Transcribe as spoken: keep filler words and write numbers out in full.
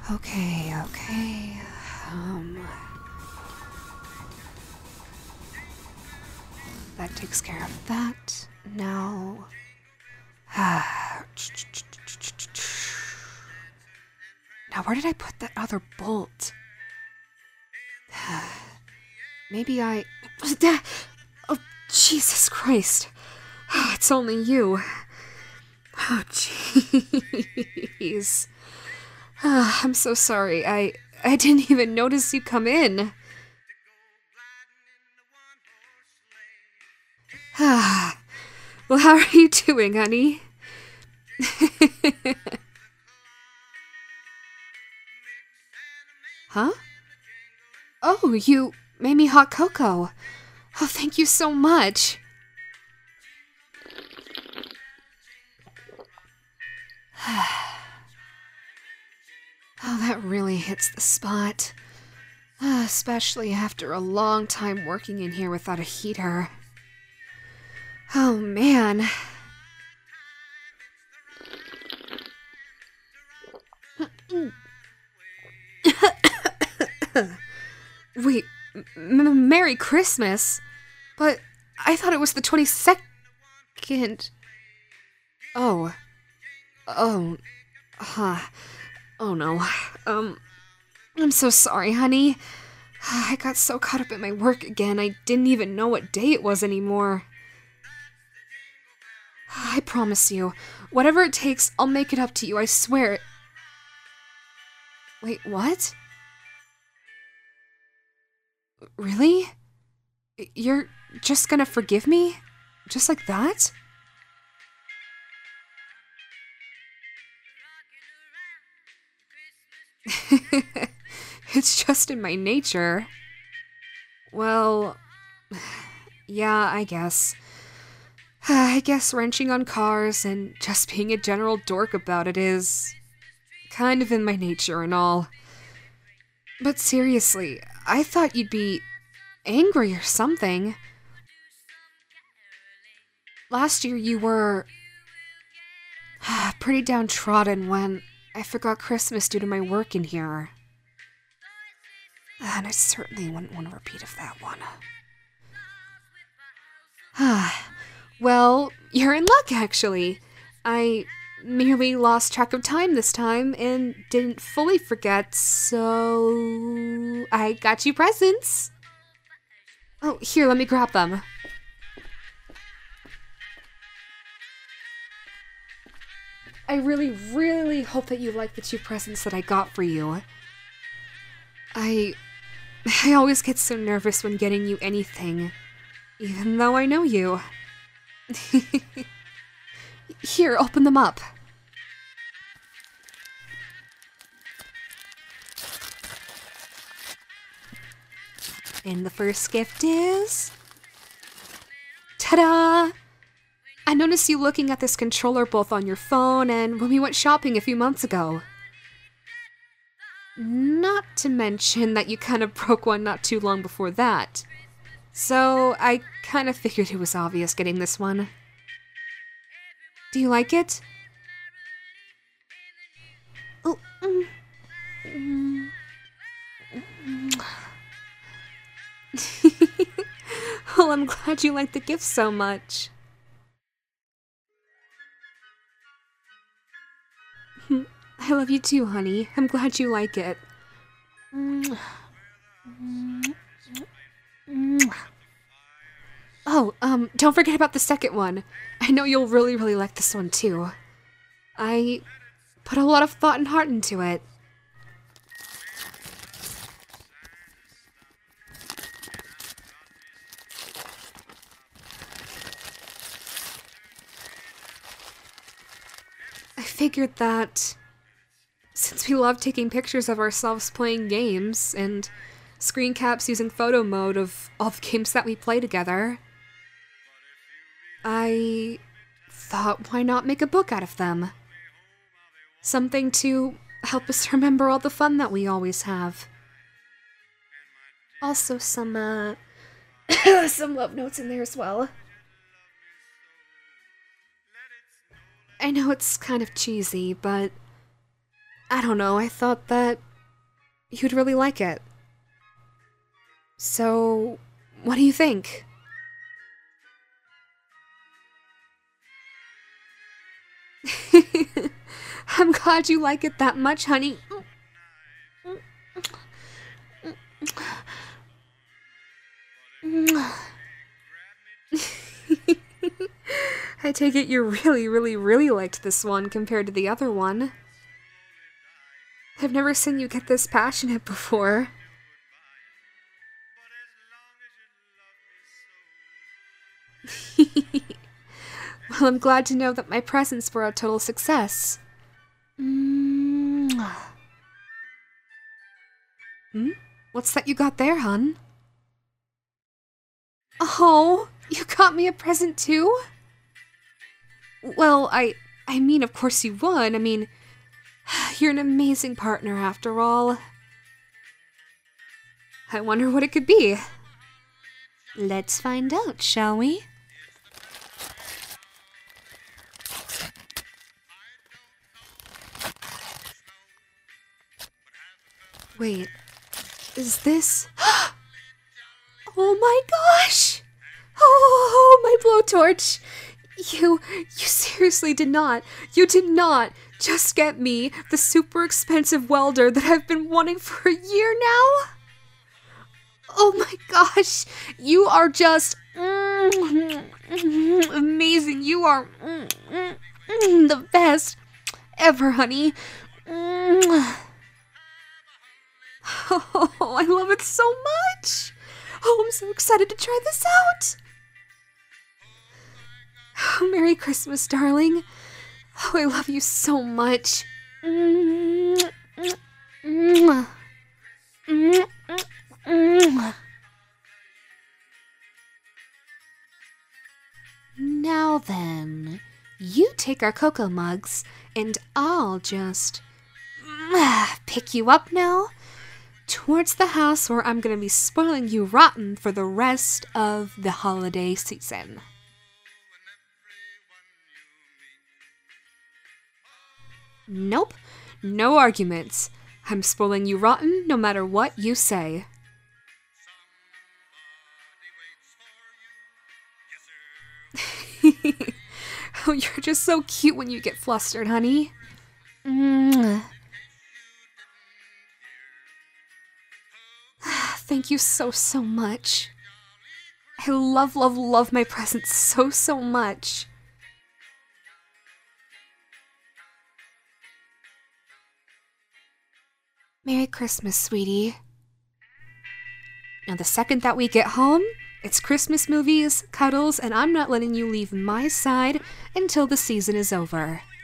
Okay, okay. Um. That takes care of that. Now. Now, where did I put that other bolt? Maybe I. Oh, Jesus Christ. Oh, it's only you. Oh, jeez. Oh, I'm so sorry. I I didn't even notice you come in. Ah. Well, how are you doing, honey? Huh? Oh, you made me hot cocoa. Oh, thank you so much. Oh, that really hits the spot. Uh, especially after a long time working in here without a heater. Oh, man. Wait, m Merry Christmas? But I thought it was the twenty-second. Oh. Oh. Huh. Oh no. Um, I'm so sorry, honey. I got so caught up in my work again, I didn't even know what day it was anymore. I promise you, whatever it takes, I'll make it up to you, I swear. Wait, what? Really? You're just gonna forgive me? Just like that? It's just in my nature. Well, yeah, I guess. I guess wrenching on cars and just being a general dork about it is kind of in my nature and all. But seriously, I thought you'd be angry or something. Last year you were pretty downtrodden when I forgot Christmas due to my work in here. And I certainly wouldn't want a repeat of that one. Well, you're in luck, actually. I merely lost track of time this time and didn't fully forget, so I got you presents. Oh, here, let me grab them. I really, really hope that you like the two presents that I got for you. I... I always get so nervous when getting you anything, even though I know you. Here, open them up. And the first gift is... Ta-da! I noticed you looking at this controller both on your phone and when we went shopping a few months ago. Not to mention that you kind of broke one not too long before that. So I kind of figured it was obvious getting this one. Do you like it? Oh, mm, mm, mm. Well, I'm glad you like the gift so much. I love you too, honey. I'm glad you like it. Oh, um, don't forget about the second one. I know you'll really, really like this one too. I put a lot of thought and heart into it. I figured that since we love taking pictures of ourselves playing games and screen caps using photo mode of all the games that we play together, I thought, why not make a book out of them? Something to help us remember all the fun that we always have. Also some, uh, some love notes in there as well. I know it's kind of cheesy, but I don't know, I thought that you'd really like it. So, what do you think? I'm glad you like it that much, honey. I take it you really, really, really liked this one compared to the other one. I've never seen you get this passionate before. Well, I'm glad to know that my presents were a total success. Hmm? What's that you got there, hun? Oh, you got me a present too? Well, I... I mean, of course you would. I mean, you're an amazing partner after all. I wonder what it could be. Let's find out, shall we? Wait, is this... Oh my gosh! Oh, my blowtorch! You, you seriously did not, you did not just get me the super expensive welder that I've been wanting for a year now? Oh my gosh, you are just mm, amazing. You are mm, mm, the best ever, honey. Mm. Oh, I love it so much. Oh, I'm so excited to try this out. Oh, Merry Christmas, darling. Oh, I love you so much. Now then, you take our cocoa mugs, and I'll just pick you up now towards the house where I'm gonna be spoiling you rotten for the rest of the holiday season. Nope, no arguments. I'm spoiling you rotten no matter what you say. Oh, you're just so cute when you get flustered, honey. Mm. Thank you so, so much. I love, love, love my presents so, so much. Merry Christmas, sweetie. Now, the second that we get home, it's Christmas movies, cuddles, and I'm not letting you leave my side until the season is over.